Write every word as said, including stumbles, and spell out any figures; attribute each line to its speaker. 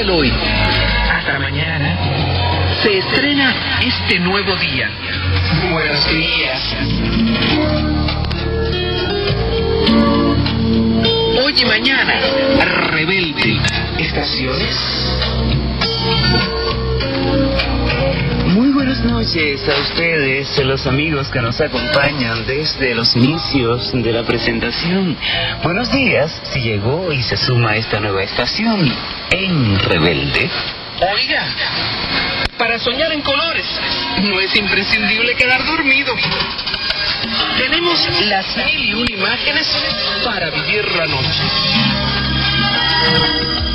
Speaker 1: el hoy. Hasta mañana. Se estrena este nuevo día. Buenos días. Hoy y mañana, Rebelde. Estaciones.
Speaker 2: Muy buenas noches a ustedes, los amigos que nos acompañan desde los inicios de la presentación. Buenos días si llegó y se suma a esta nueva estación en Rebelde.
Speaker 1: Oiga, para soñar en colores no es imprescindible quedar dormido. Tenemos las mil y una imágenes para vivir la noche.